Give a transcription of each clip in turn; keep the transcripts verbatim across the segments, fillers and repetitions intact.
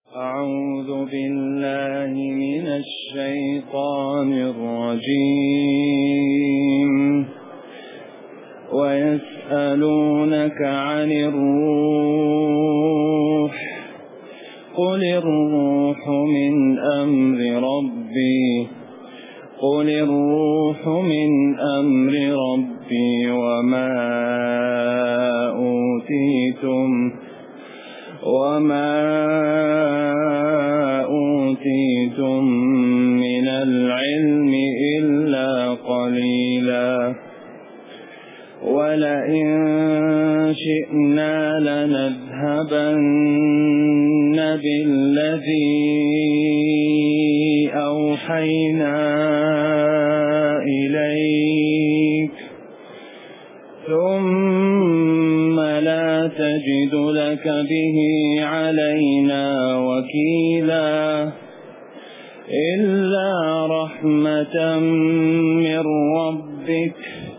أعوذ بالله من الشيطان الرجيم. ويسألونك عن الروح قل الروح من أمر ربي قل الروح من أمر ربي وما أوتيتم وما أوتيتم من العلم إلا قليلا ولئن شئنا لنذهبن بالذي أوحينا إليك ثم لا تجد لك به علينا وكيلا إلا رحمة من ربك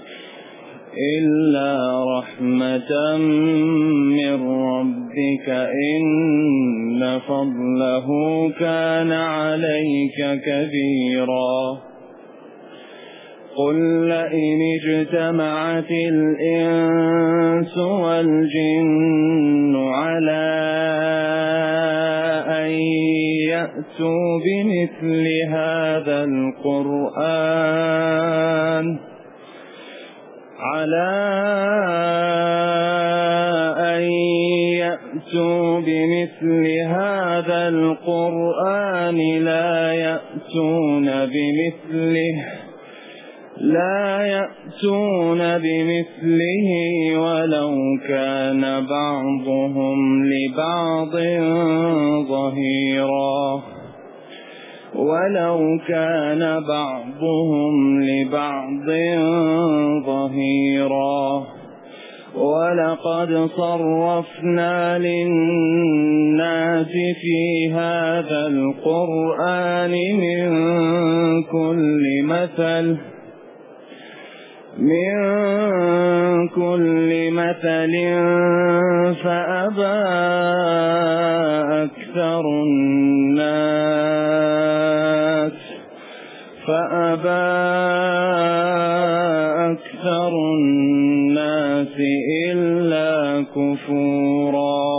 إلا رحمة من ربك إن فضله كان عليك كبيرا. قل لئن اجتمعت الإنس والجن على أن يأتوا بمثل هذا القرآن على أن يأتوا بمثل هذا القرآن لا يأتون بمثله لا يأتون بمثله ولو كان بعضهم لبعض ظهيرا ولو كان بعضهم لبعض ظهيرا ولقد صرفنا للناس في هذا القرآن من كل مثل من كل مثل فأبى أكثر الناس فأبى أكثر الناس إلا كفورا.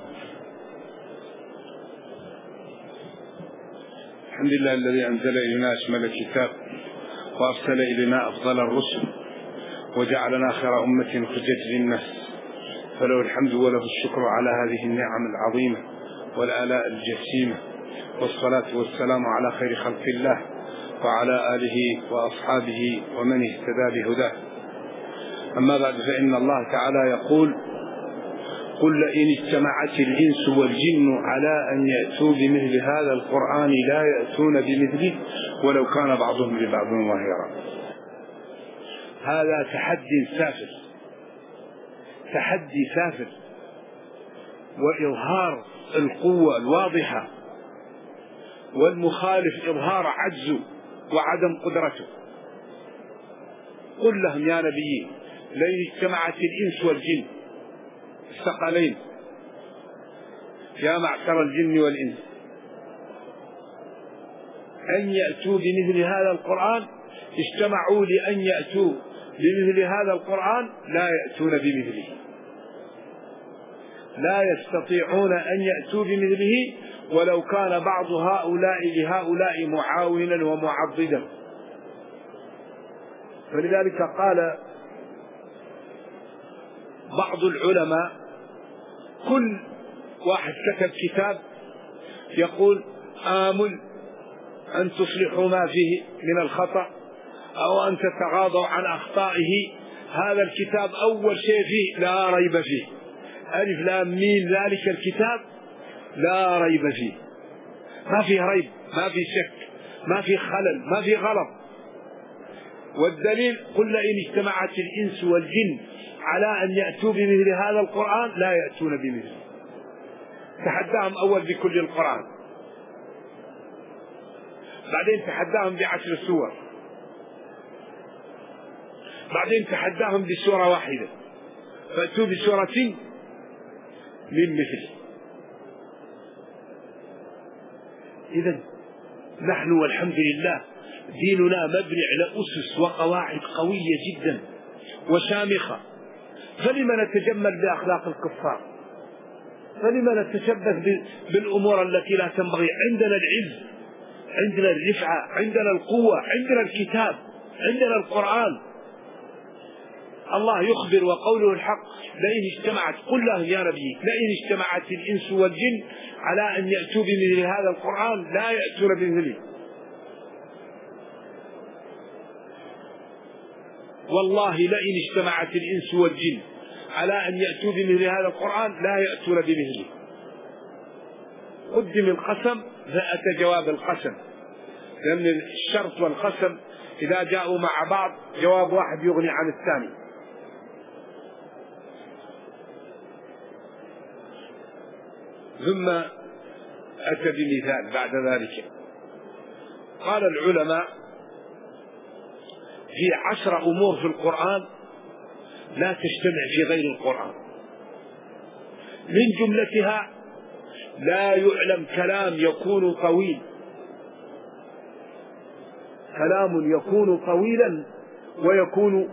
الحمد لله الذي أنزل إلينا أشمل الكتاب وأرسل إلينا أفضل الرسل وجعلنا خير أمة أخرجت للناس، فله الحمد وله الشكر على هذه النعم العظيمة والآلاء الجسيمة، والصلاة والسلام على خير خلق الله وعلى آله وأصحابه ومن اهتدى بهداه. أما بعد، فإن الله تعالى يقول: قل لئن اجتمعت الإنس والجن على أن يأتوا بمثل هذا القرآن لا يأتون بمثله ولو كان بعضهم لبعض ظهيرا. هذا تحدي سافر تحدي سافر وإظهار القوة الواضحة، والمخالف إظهار عجزه وعدم قدرته. قل لهم يا نبي: لئن اجتمعت الإنس والجن، الثقلين، يا معشر الجن والإنس، أن يأتوا بمثل هذا القرآن، اجتمعوا لأن يأتوا بمثل هذا القرآن لا يأتون بمثله، لا يستطيعون أن يأتوا بمثله ولو كان بعض هؤلاء لهؤلاء معاونا ومعضدا. فلذلك قال بعض العلماء: كل واحد كتب كتاب يقول آمل أن تصلحوا ما فيه من الخطأ أو أن تتغاضوا عن أخطائه، هذا الكتاب أول شيء فيه لا ريب فيه، ألف لام ميم، ذلك الكتاب لا ريب فيه، ما فيه ريب، ما فيه شك، ما فيه خلل، ما فيه غلط. والدليل: قل لئن اجتمعت الإنس والجن على أن يأتوا بمثل هذا القرآن لا يأتون بمثله. تحداهم أول بكل القرآن، بعدين تحداهم بعشر سور، بعدين تحداهم بسورة واحدة، فأتوا بسورة من مثله. إذن نحن والحمد لله ديننا مبني على أسس وقواعد قوية جدا وشامخة، فلما نتجمل بأخلاق الكفار؟ فلما نتشبث بالأمور التي لا تنبغي؟ عندنا العز، عندنا الرفعة، عندنا القوة، عندنا الكتاب، عندنا القرآن. الله يخبر وقوله الحق: لئن اجتمعت، قل لهم يا نبي، لئن اجتمعت الإنس والجن على أن يأتوا بمثل هذا القرآن لا يأتون بمثله. والله لئن اجتمعت الإنس والجن على أن يأتوا بمثل هذا القرآن لا يأتون بمثله. قدم القسم فأتى جواب القسم، لأن الشرط والقسم إذا جاءوا مع بعض جواب واحد يغني عن الثاني. ثم أتى بمثال بعد ذلك. قال العلماء: في عشر أمور في القرآن لا تجتمع في غير القرآن، من جملتها لا يعلم كلام يكون طويل، كلام يكون طويلا ويكون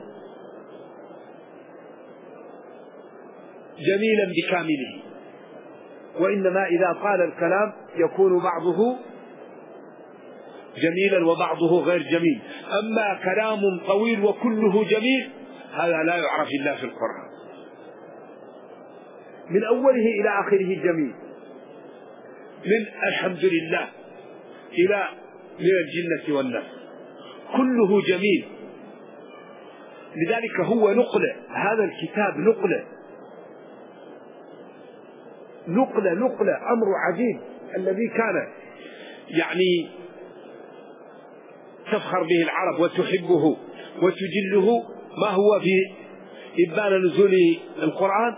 جميلا بكامله، وإنما إذا قال الكلام يكون بعضه جميلا وبعضه غير جميل. أما كلام طويل وكله جميل هذا لا يعرف إلا في القرآن، من أوله إلى آخره جميل، من الحمد لله إلى من الجنة والناس كله جميل. لذلك هو نقلة، هذا الكتاب نقلة نقلة نقلة أمر عجيب. الذي كان يعني تفخر به العرب وتحبه وتجله ما هو في إبان نزول القرآن؟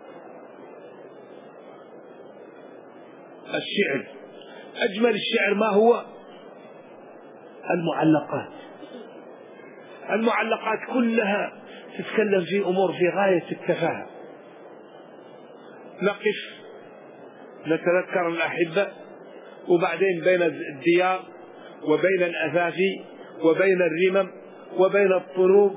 الشعر. أجمل الشعر ما هو؟ المعلقات. المعلقات كلها تتكلم في أمور في غاية التفاهة. نقف نتذكر الأحبة، وبعدين بين الديار وبين الأثافي وبين الرمم وبين الطنوب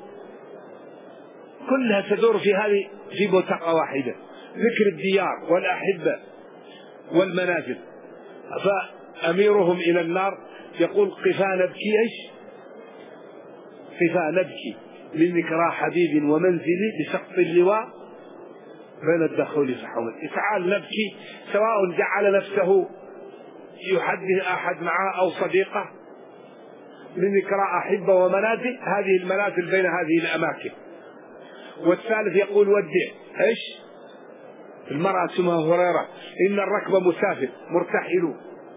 كلها تدور في هذه في بوتقة واحدة، ذكر الديار والأحبة والمنازل. فأميرهم إلى النار يقول: قفا نبكي إيش؟ قفا نبكي من ذكرى حبيب ومنزلي بسقط اللواء بين الدخول فحول. تعال نبكي، سواء جعل نفسه يحدث أحد معه أو صديقه، من ذكرى أحبة ومنازل، هذه المنازل بين هذه الأماكن. والثالث يقول: ودع إيش؟ المرأة اسمها هريرة: إن الركب مسافر مرتحل.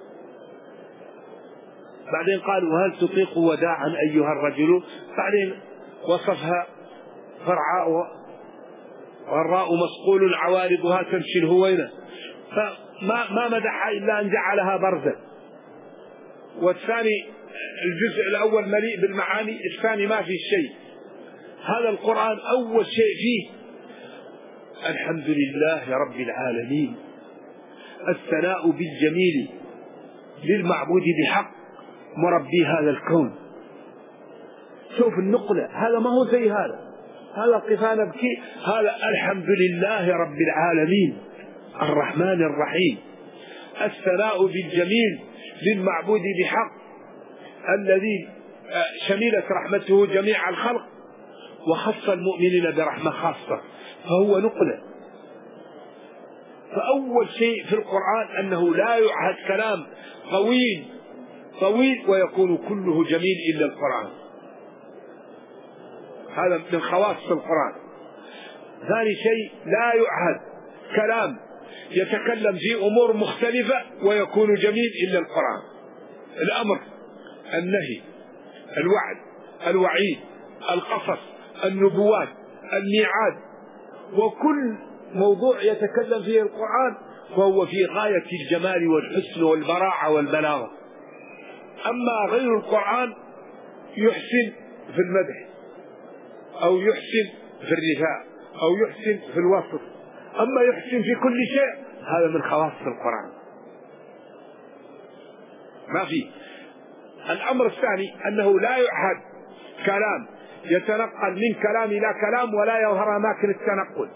بعدين قال: وهل تطيق وداعا أيها الرجل؟ بعدين وصفها فرعاء والراء مسقول عوارضها تمشي الهوينة، فما ما مدحها إلا أن جعلها برزا. والثاني الجزء الأول مليء بالمعاني، الثاني ما فيه شيء. هذا القرآن أول شيء فيه الحمد لله رب العالمين، الثناء بالجميل للمعبود بحق مربي هذا الكون. شوف النقلة، هذا ما هو زي هذا، هذا قفا نبكي، هذا الحمد لله رب العالمين الرحمن الرحيم، الثناء بالجميل للمعبود بحق الذي شملت رحمته جميع الخلق وخص المؤمنين برحمة خاصة، فهو نقلة. فأول شيء في القرآن أنه لا يعهد كلام طويل طويل ويكون كله جميل إلا القرآن، هذا من خواص القرآن. ثاني شيء لا يعهد كلام يتكلم في أمور مختلفة ويكون جميل إلا القرآن. الأمر، النهي، الوعد، الوعيد، القصص، النبوات، الميعاد، وكل موضوع يتكلم فيه القرآن فهو في غاية الجمال والحسن والبراعة والبلاغة. أما غير القرآن يحسن في المدح أو يحسن في الرثاء أو يحسن في الوصف، أما يحسن في كل شيء هذا من خواص القرآن. ما في. الأمر الثاني أنه لا يعهد كلام يتنقل من كلام إلى كلام ولا يظهر أماكن التنقل.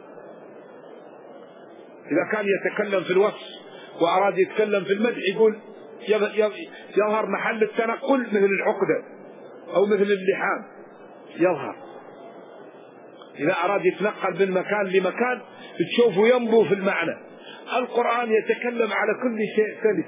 إذا كان يتكلم في الوصف وأراد يتكلم في المدح يقول يظهر محل التنقل مثل العقدة أو مثل اللحام يظهر. إذا أراد يتنقل من مكان لمكان تشوفه ينبو في المعنى. القرآن يتكلم على كل شيء سلس.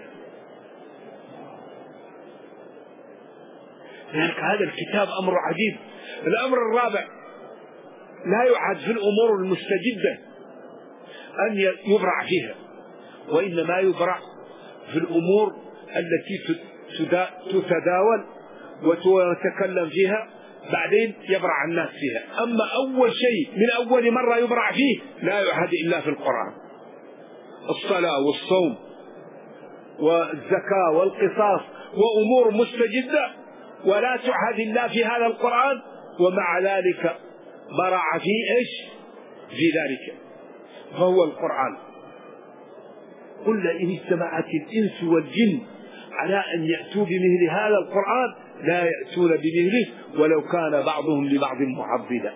لذلك هذا الكتاب أمر عجيب. الأمر الرابع لا يعهد في الأمور المستجدة أن يبرع فيها، وإنما يبرع في الأمور التي تتداول وتتكلم فيها بعدين يبرع الناس فيها. أما أول شيء من أول مرة يبرع فيه لا يعهد إلا في القرآن. الصلاة والصوم والزكاة والقصاص وأمور مستجدة ولا تعهد إلا في هذا القرآن، ومع ذلك برع فيه إيش في ذلك، فهو القرآن. قل إن اجتمعت الإنس والجن على أن يأتوا بمثل هذا القرآن لا يأتون بمثله ولو كان بعضهم لبعض معضدا.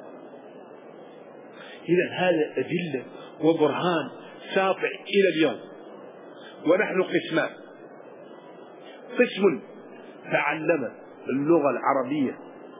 إذا هذا أدلة وبرهان ساطع إلى اليوم. ونحن قسمان: قسم تعلم اللغة العربية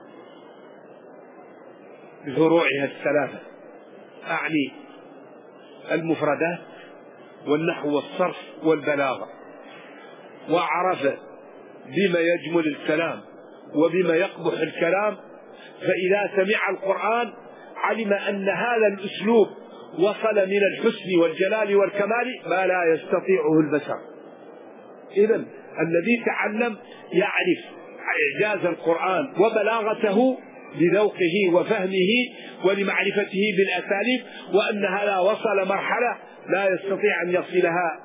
بفروعها الثلاثة، أعني المفردات والنحو والصرف والبلاغة، وعرف بما يجمل الكلام وبما يقبح الكلام، فإذا سمع القرآن علم أن هذا الأسلوب وصل من الحسن والجلال والكمال ما لا يستطيعه البشر. إذن الذي تعلم يعرف إعجاز القرآن وبلاغته لذوقه وفهمه ولمعرفته بالأساليب، وأن هذا وصل مرحلة لا يستطيع أن يصلها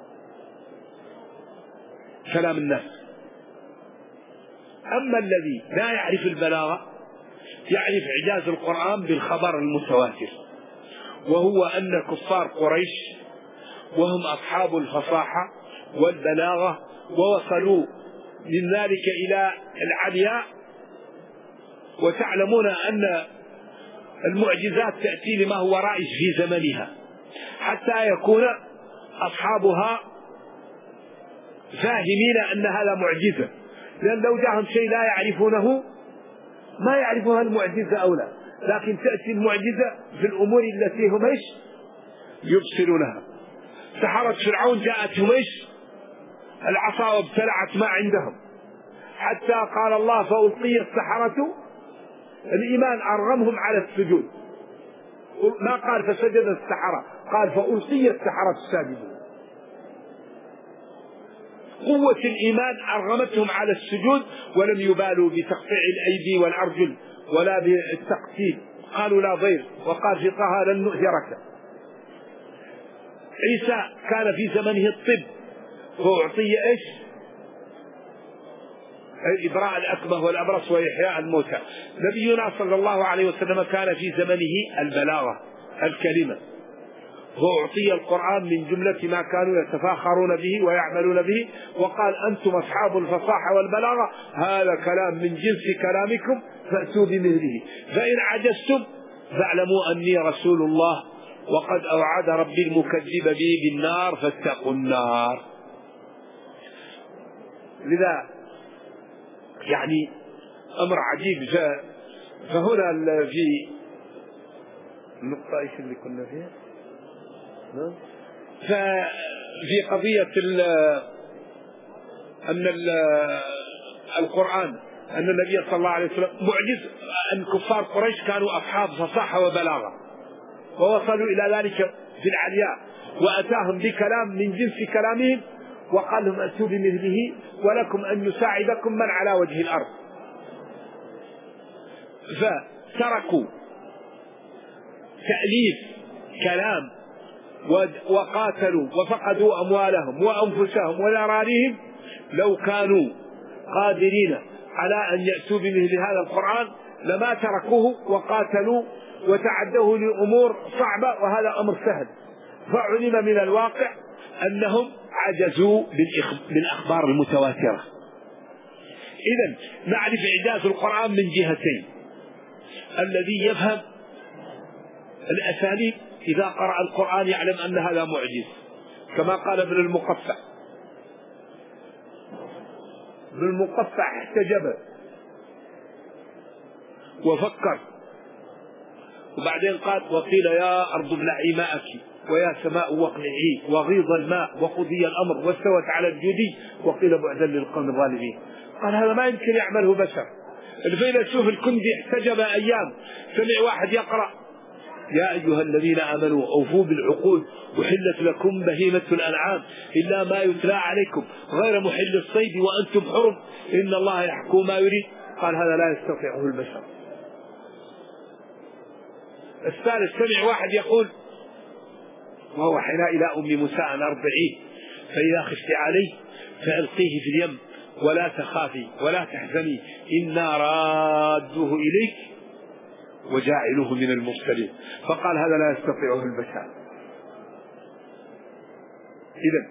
كلام الناس. أما الذي لا يعرف البلاغة يعرف إعجاز القرآن بالخبر المتواتر، وهو أن كفار قريش وهم أصحاب الفصاحة والبلاغة ووصلوا من ذلك إلى العلياء. وتعلمون أن المعجزات تأتي لما هو رائج في زمنها حتى يكون أصحابها فاهمين أن هذا معجزة، لأن لو جاءهم شيء لا يعرفونه ما يعرفها المعجزة أو لا، لكن تأتي المعجزة في الأمور التي هم إيش يبصرونها. سحرة فرعون جاءتهم إيش العصا وابتلعت ما عندهم، حتى قال الله فألقي السحرة، الإيمان أرغمهم على السجود، ما قال فسجد السحرة، قال فألقي السحرة الساجدون. قوة الإيمان أرغمتهم على السجود ولم يبالوا بتقطيع الأيدي والأرجل ولا بالتقتيل، قالوا لا ضير، وقال في طه لن نؤثرك. عيسى كان في زمنه الطب فأعطي إيش إبراء الأكمه والأبرص وإحياء الموتى. نبينا صلى الله عليه وسلم كان في زمنه البلاغة الكلمة، فأعطي القرآن من جملة ما كانوا يتفاخرون به ويعملون به، وقال أنتم أصحاب الفصاحة والبلاغة هذا كلام من جنس كلامكم فأتوا بمثله، فإن عجزتم فاعلموا أني رسول الله وقد أوعد ربي المكذب بي بالنار فاتقوا النار. لذا يعني أمر عجيب. فهنا في النقطة إيش اللي كنا فيها؟ ففي قضية ال أن ال القرآن أن النبي صلى الله عليه وسلم معجز، أن كفار قريش كانوا أصحاب فصاحة وبلاغة ووصلوا إلى ذلك في العلياء، وأتاهم بكلام من جنس كلامهم وقال لهم أتوا بمثله ولكم أن يساعدكم من على وجه الأرض. فتركوا تأليف كلام وقاتلوا وفقدوا أموالهم وأنفسهم وذراريهم. لو كانوا قادرين على أن يأتوا بمثل هذا القرآن لما تركوه وقاتلوا وتعدوه لأمور صعبة، وهذا أمر سهل. فعلم من الواقع أنهم وعجزوا بالأخبار المتواترة. إذن نعرف إعجاز القرآن من جهتين: الذي يفهم الأساليب إذا قرأ القرآن يعلم أن هذا معجز، كما قال ابن المقفع. ابن المقفع احتجب وفكر، وبعدين قال: وقيل يا أرض ابلعي ماءك ويا سماء واقلعي وغيض الماء وقضي الأمر واستوت على الجودي وقيل بعدا للقوم الظالمين. قال: هذا ما يمكن يعمله بشر. الفيلسوف الكندي احتجب أيام، سمع واحد يقرأ: يا أيها الذين آمنوا أوفوا بالعقود وحلت لكم بهيمة الأنعام إلا ما يتلى عليكم غير محل الصيد وأنتم حرم إن الله يحكم ما يريد. قال: هذا لا يستطيعه البشر. الثالث سمع واحد يقول وهو حنا إلى أم موسى أن أرضعيه فإذا خفت عليه فألقيه في اليم ولا تخافي ولا تحزني إنا رادوه إليك وجاعلوه من المرسلين. فقال: هذا لا يستطيعه البشر. إذن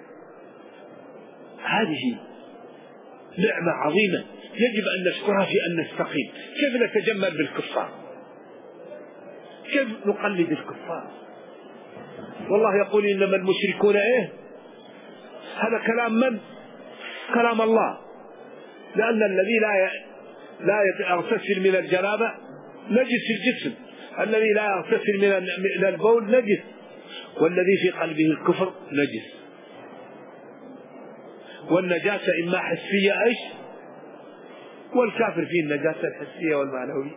هذه نعمة عظيمة يجب أن نشكرها في أن نستقيم. كيف نتجمل بالكفار؟ كيف نقلد الكفار؟ والله يقول: إنما المشركون إيه؟ هذا كلام من؟ كلام الله. لأن الذي لا لا يغتسل من الجنابة نجس الجسم، الذي لا يغتسل من البول نجس، والذي في قلبه الكفر نجس. والنجاسة إما حسية إيش؟ والكافر فيه النجاسة الحسية والمعنوية.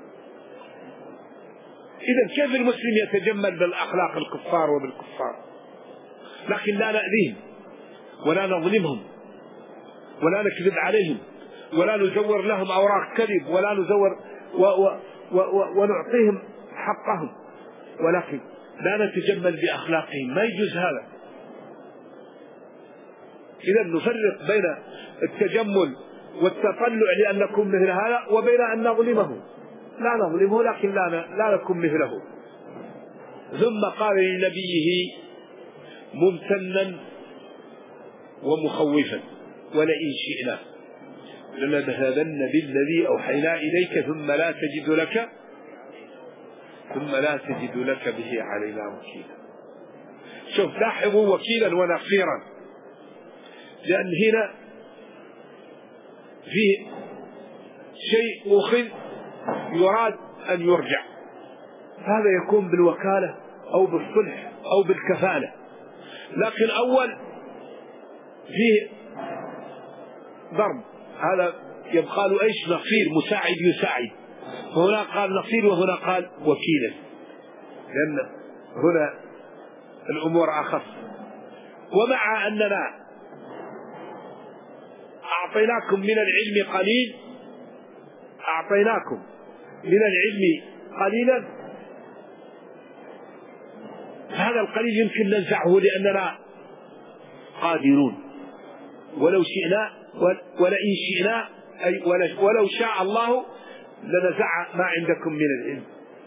إذن كيف المسلم يتجمل بالأخلاق الكفار وبالكفار؟ لكن لا نأذيهم ولا نظلمهم ولا نكذب عليهم ولا نزور لهم أوراق كذب ولا نزور و و و و ونعطيهم حقهم، ولكن لا نتجمل بأخلاقهم، ما يجوز هذا. إذن نفرق بين التجمل والتطلع لأن نكون مثل هذا وبين أن نظلمه. لا نظلمه لكن لا لا نكون مثله. ثم قال لنبيه ممتنا ومخوفا: ولئن شئنا لنذهبن بالذي أوحينا إليك ثم لا تجد لك ثم لا تجد لك به علينا وكيلا. شوف، لاحظوا وكيلا ونصيرا، لأن هنا فيه شيء أخذ يراد أن يرجع، هذا يكون بالوكالة أو بالصلح أو بالكفالة. لكن أول فيه ضرب، هذا يبقى له إيش؟ نصير، مساعد يساعد. هنا قال نصير وهنا قال وكيلا، لأن هنا الأمور أخف. ومع أننا أعطيناكم من العلم قليل أعطيناكم من العلم قليلا، هذا القليل يمكن ننزعه لأننا قادرون. ولو شئنا ولئن شئنا أي ولو شاء الله لنزع ما عندكم من العلم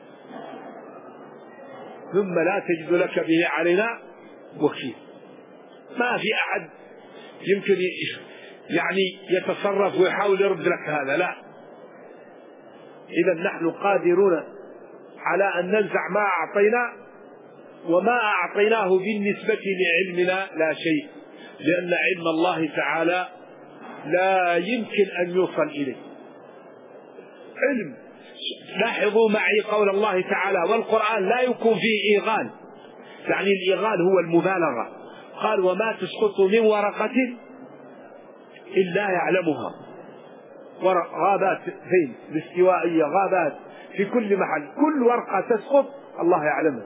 ثم لا تجد لك به علينا وكيل. ما في أحد يمكن يعني يتصرف ويحاول يرد لك هذا، لا. إذا نحن قادرون على أن ننزع ما أعطينا، وما أعطيناه بالنسبة لعلمنا لا شيء، لأن علم الله تعالى لا يمكن أن يوصل إليه. علم، لاحظوا معي قول الله تعالى: والقرآن لا يكون فيه إيغال، يعني الإيغال هو المبالغة. قال: وما تسقط من ورقة إلا يعلمها. غابات فين؟ الاستوائية، غابات في كل محل، كل ورقة تسقط الله يعلمها.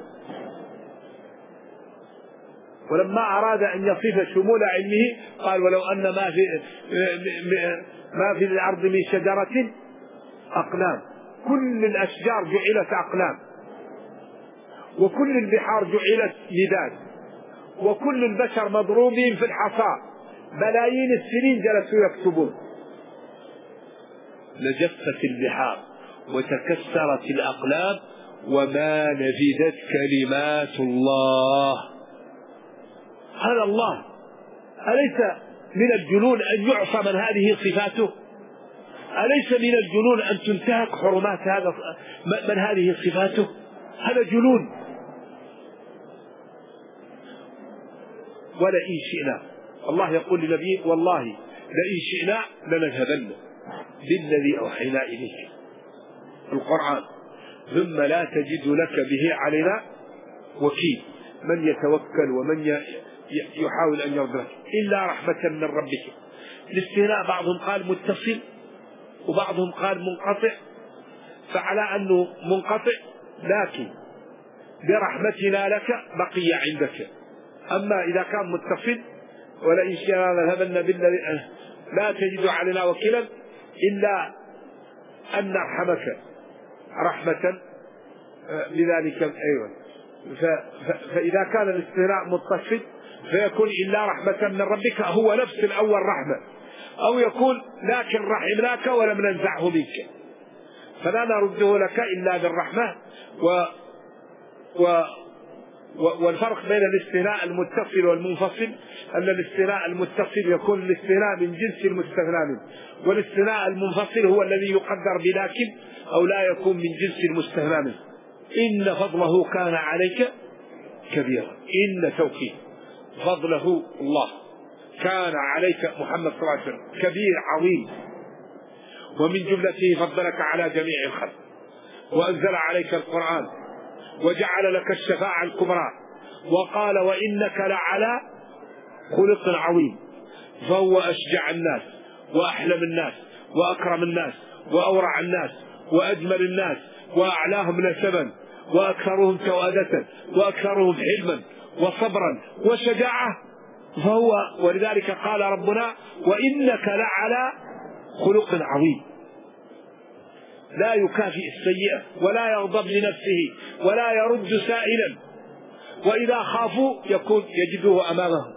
ولما أراد أن يصف شمول علمه قال: ولو أن ما في ما في الأرض من شجرة أقلام، كل الأشجار جعلت أقلام، وكل البحار جعلت مداد، وكل البشر مضروبين في الحصى، بلايين السنين جلسوا يكتبون. لجفت البحار وتكسرت الأقلام وما نفذت كلمات الله. هذا الله أليس من الجنون أن يعصى من هذه صفاته؟ أليس من الجنون أن تنتهك حرمات هذا من هذه صفاته؟ هذا جنون. ولئن شئنا، الله يقول لنبيه والله لئن شئنا لنذهبن بالذي أوحينا إليك القرآن ثم لا تجد لك به علينا وكيل. من يتوكل ومن يحاول أن يرضى إلا رحمة من ربك. الاستثناء بعضهم قال متصل وبعضهم قال منقطع، فعلى أنه منقطع لكن برحمتنا لك بقي عندك. أما إذا كان متصل ولئن شئنا لنذهبن بالذي لا تجد علينا وكيلا إلا أن نرحمك رحمة لذلك. أيوة. فإذا كان الاستثناء متصل فيكون إلا رحمة من ربك هو نفس الأول رحمة، أو يكون لكن رحمناك ولم ننزعه منك، فلا نرده لك إلا بالرحمة. و و والفرق بين الاستثناء المتصل والمنفصل أن الاستثناء المتصل يكون الاستثناء من جنس المستثنى منه، والاستثناء المنفصل هو الذي يقدر بلكن أو لا يكون من جنس المستثنى منه. إن فضله كان عليك كبيرا. إن توكيد فضله الله كان عليك محمد صلى الله عليه وسلم كبير عظيم، ومن جملته فضلك على جميع الخلق وأنزل عليك القرآن وجعل لك الشفاعة الكبرى، وقال وإنك لعلى خلق عظيم. فهو أشجع الناس وأحلم الناس وأكرم الناس وأورع الناس وأجمل الناس وأعلاهم نسبا وأكثرهم توادة وأكثرهم حلما وصبرا وشجاعة. فهو ولذلك قال ربنا وإنك لعلى خلق عظيم. لا يكافئ السيئة ولا يغضب لنفسه ولا يرد سائلا، وإذا خافوا يكون يجدوه أمامهم.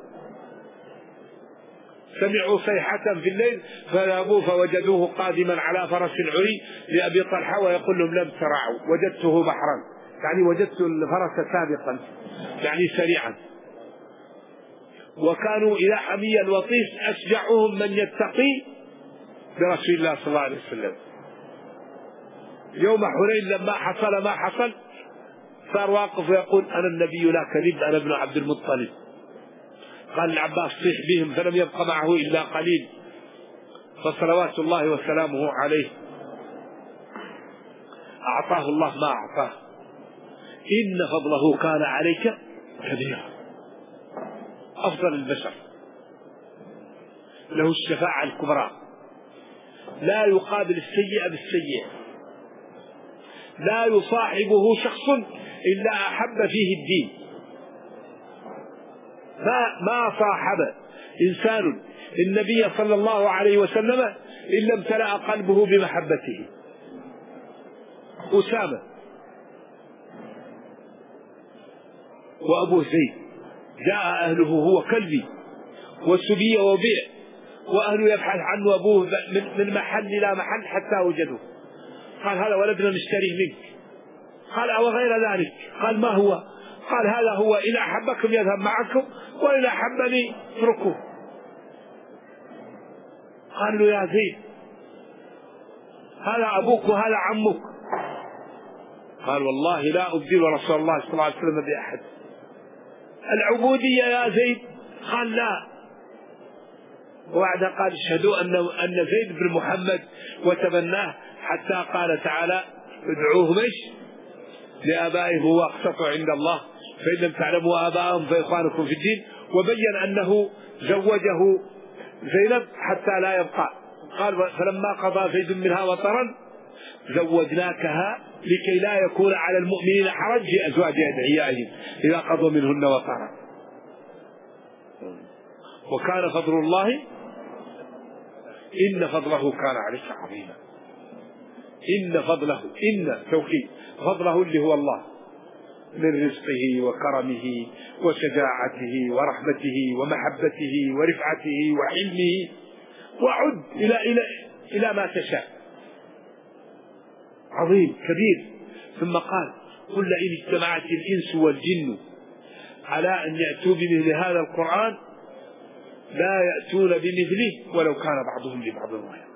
سمعوا صيحة في الليل فذهبوا فوجدوه قادما على فرس عري لأبي طلحة ويقول لهم لم ترعوا وجدته بحرا، يعني وجدت الفرس سابقا يعني سريعا. وكانوا إذا حمي الوطيس أشجعهم من يتقي برسول الله صلى الله عليه وسلم. يوم حنين لما حصل ما حصل صار واقف ويقول أنا النبي لا كذب أنا ابن عبد المطلب. قال العباس صيح بهم فلم يبق معه إلا قليل، فصلوات الله وسلامه عليه أعطاه الله ما أعطاه. إن فضله كان عليك كبيرا. أفضل البشر له الشفاعة الكبرى، لا يقابل السيئة بالسيئة، لا يصاحبه شخص إلا أحب فيه الدين. ما ما صاحب إنسان النبي صلى الله عليه وسلم إلا امتلأ قلبه بمحبته. أسامة وأبو زيد جاء أهله هو كلبي والسبي وبيع، وأهله يبحث عنه أبوه من محل إلى محل حتى وجدوه. قال هذا ولدنا نشتريه منك. قال أو غير ذلك؟ قال ما هو؟ قال هذا هو إن أحبكم يذهب معكم وإن أحبني اتركوه. قال له يا زيد هذا أبوك وهذا عمك. قال والله لا أبدل رسول الله صلى الله عليه وسلم بأحد. العبودية يا زيد؟ قال لا. وبعد قال اشهدوا أن أن زيد بن محمد وتبناه، حتى قال تعالى ادعوه مش لآبائهم هو أقسط عند الله فإن لم تعلموا آباءهم فإخوانكم في الدين. وبين أنه زوجه زينب حتى لا يبقى. قال فلما قضى زيد منها وطرا زوجناكها لكي لا يكون على المؤمنين حرج في أزواج أدعيائهم إذا قضوا منهن وطرا. وكان فضل الله إن فضله كان عليك عظيما. إن فضله إن توكيد فضله اللي هو الله من رزقه وكرمه وشجاعته ورحمته ومحبته ورفعته وحلمه، وعد إلى إلى إلى ما تشاء عظيم كبير. ثم قال قل إن اجتمعت الإنس والجن على أن يأتوا بمثل هذا القرآن لا يأتون بمثله ولو كان بعضهم لبعض ظهيرا.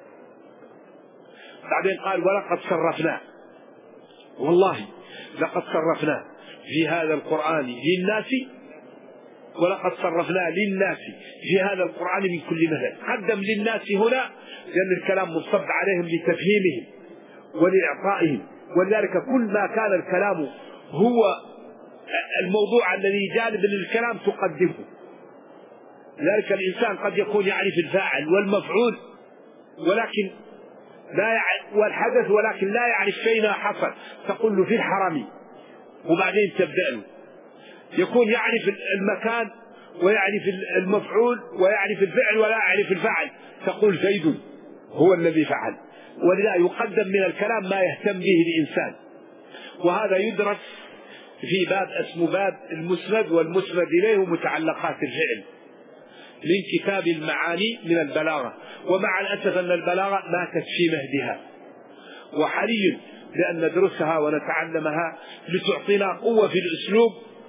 بعدين قال ولقد صرفنا، والله لقد صرفنا في هذا القرآن للناس، ولقد صرفنا للناس في هذا القرآن من كل مثل. قدم للناس هنا لأن الكلام مصب عليهم لتفهيمهم ولإعطائهم، ولذلك كل ما كان الكلام هو الموضوع الذي جانب للكلام تقدمه. لذلك الإنسان قد يكون يعرف الفاعل والمفعول ولكن لا يعرف والحدث ولكن لا يعرف فين حصل، تقول له في الحرم وبعدين تبدأ له. يكون يعرف المكان ويعرف المفعول ويعرف الفعل ولا يعرف الفاعل، تقول زيد هو الذي فعل. ولذا يقدم من الكلام ما يهتم به الإنسان. وهذا يدرس في باب اسمه باب المسند والمسند إليه ومتعلقات الفعل من كتاب المعاني من البلاغة. ومع الأسف أن البلاغة ماتت في مهدها، وحري بأن ندرسها ونتعلمها لتعطينا قوة في الأسلوب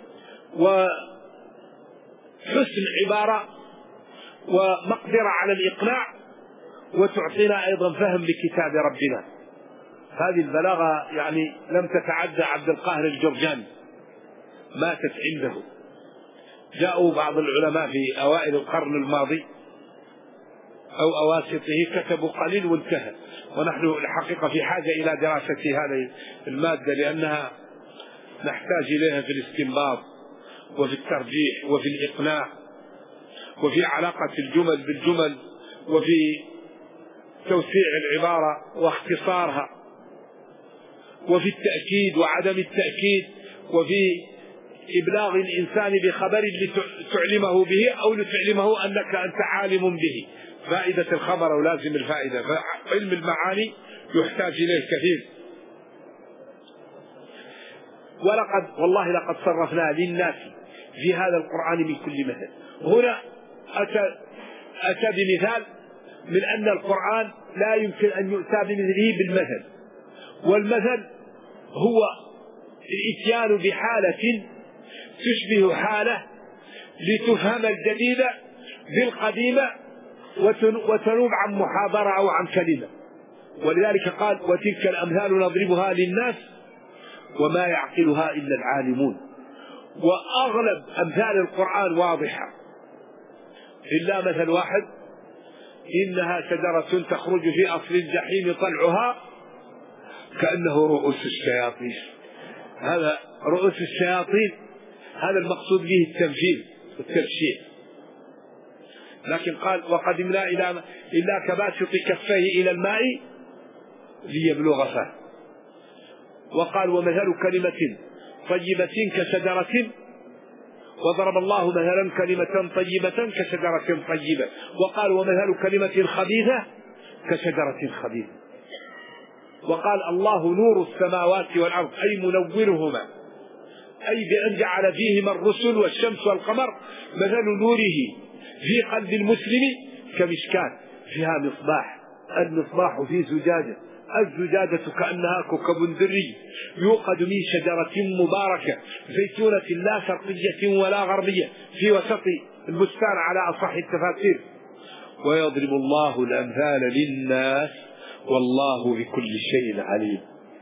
وحسن عبارة ومقدرة على الإقناع، وتعطينا أيضا فهم لكتاب ربنا. هذه البلاغة يعني لم تتعدى عبد القاهر الجرجاني، ماتت عنده. جاءوا بعض العلماء في أوائل القرن الماضي أو أواسطه كتبوا قليل وانتهى، ونحن الحقيقة في حاجة إلى دراسة هذه المادة لأنها نحتاج إليها في الاستنباط وفي الترجيح وفي الإقناع وفي علاقة الجمل بالجمل وفي توسيع العبارة واختصارها وفي التأكيد وعدم التأكيد وفي إبلاغ الإنسان بخبر لتعلمه به أو لتعلمه أنك أنت عالم به. فائدة الخبر ولازم الفائدة، فعلم المعاني يحتاج إليه كثير. ولقد والله لقد صرفنا للناس في هذا القرآن من كل مثل. هنا أتى, أتى بمثال من أن القرآن لا يمكن أن يؤتى بمثله بالمثل، والمثل هو الإتيان بحالة تشبه حالة لتفهم الجديدة بالقديمة وتنوب عن محاضرة أو عن كلمة. ولذلك قال وتلك الأمثال نضربها للناس وما يعقلها إلا العالمون. وأغلب أمثال القرآن واضحة إلا مثل واحد، إنها شجرة تخرج في أصل الجحيم طلعها كأنه رؤوس الشياطين. هذا رؤوس الشياطين هذا المقصود به التمثيل والتبشير. لكن قال وقدمنا إلى إلا كباسط كفيه إلى الماء ليبلغ فاه. وقال ومثل كلمة طيبة كشجرة، وضرب الله مثلا كلمة طيبة كشجرة طيبة. وقال ومثل كلمة خبيثة كشجرة خبيثة. وقال الله نور السماوات والأرض أي منورهما، أي بأن جعل فيهما الرسل والشمس والقمر. مثل نوره في قلب المسلم كمشكاة فيها مصباح، المصباح في زجاجة، الزجاجة كأنها كوكب دري يوقد من شجرة مباركة زيتونة لا شرقية ولا غربية في وسط البستان على أصح التفاسير. ويضرب الله الأمثال للناس والله بكل شيء عليم.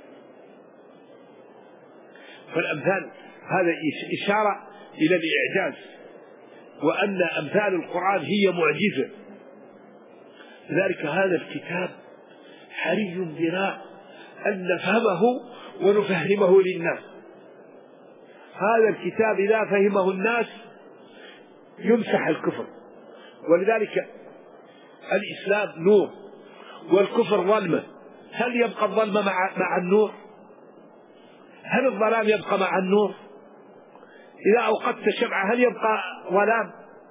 فالأمثال هذا إشارة إلى الإعجاز، وأن أمثال القرآن هي معجزة. لذلك هذا الكتاب حري بنا أن نفهمه ونفهمه للناس. هذا الكتاب إذا فهمه الناس يمسح الكفر. ولذلك الإسلام نور والكفر ظلمة. هل يبقى الظلمة مع, مع النور؟ هل الظلام يبقى مع النور؟ إذا أوقدت شمعة هل يبقى ظلام؟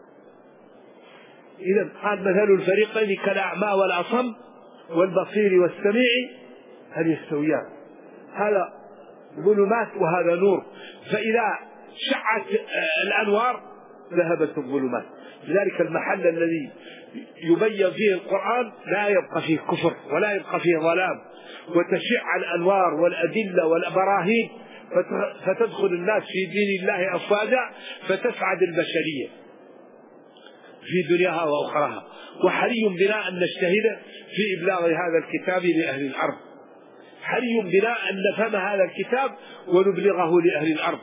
إذا قال مثل الفريقين كالأعمى والأصم والبصير والسميع هل يستويان؟ هذا ظلمات وهذا نور، فإذا شعت الأنوار ذهبت الظلمات. لذلك المحل الذي يبين فيه القرآن لا يبقى فيه كفر ولا يبقى فيه ظلام، وتشع الأنوار والأدلة والبراهين فتدخل الناس في دين الله أفواجا فتسعد البشرية. في دنياها وأخراها. وحري بنا أن نجتهد في إبلاغ هذا الكتاب لأهل الأرض، حري بنا أن نفهم هذا الكتاب ونبلغه لأهل الأرض.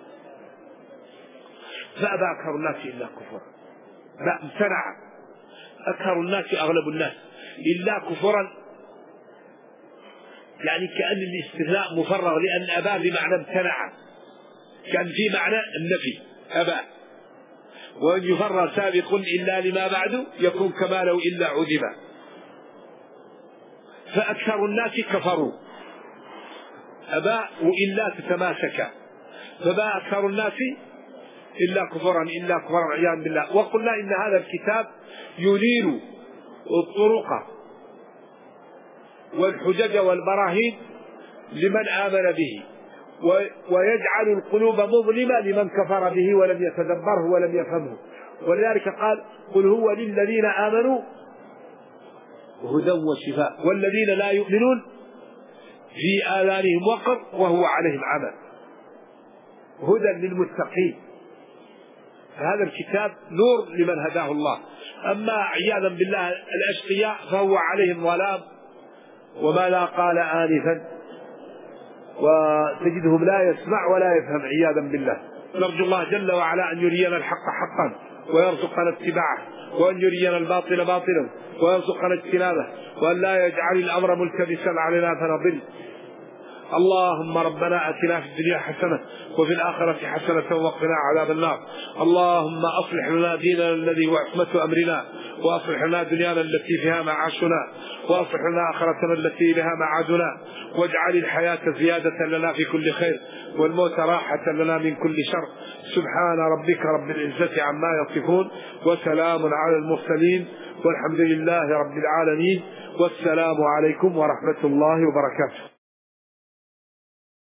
فأبى أكثر الناس إلا كفرا، لا امتنع أكثر الناس أغلب الناس إلا كفرا، يعني كأن الاستثناء مفرغ، لأن أبى بمعنى امتنع، كان في معنى النفي أبى، وأن يفرغ سابق إلا لما بعد يكون كما لو إلا عدم. فأكثر الناس كفروا، أبى وإلا تتماسكا، فبا أكثر الناس إلا كفرا إلا كفرا عياذا بالله. وقلنا إن هذا الكتاب ينير الطرق والحجج والبراهين لمن آمن به، ويجعل القلوب مظلمة لمن كفر به ولم يتدبره ولم يفهمه. ولذلك قال قل هو للذين آمنوا هدى وشفاء والذين لا يؤمنون في آذانهم وقر وهو عليهم عمى. هدى للمتقين، فهذا الكتاب نور لمن هداه الله. أما عياذا بالله الأشقياء فهو عليهم ظلام. وما لا قال آنفا وتجدهم لا يسمع ولا يفهم عياذا بالله. نرجو الله جل وعلا أن يرينا الحق حقا ويرزقنا اتباعه، وأن يرينا الباطل باطلا ويرزقنا اجتنابه، وأن لا يجعل الأمر ملتبسا علينا فنضل. اللهم ربنا آتنا في الدنيا حسنة وفي الآخرة حسنة وقنا عذاب النار. اللهم أصلح لنا ديننا الذي هو عصمة أمرنا، وأصلح لنا دنيانا التي فيها معاشنا، وأصلح لنا آخرتنا التي بها معادنا، واجعل الحياة زيادة لنا في كل خير والموت راحة لنا من كل شر. سبحان ربك رب العزة عما يصفون وسلام على المرسلين والحمد لله رب العالمين، والسلام عليكم ورحمة الله وبركاته.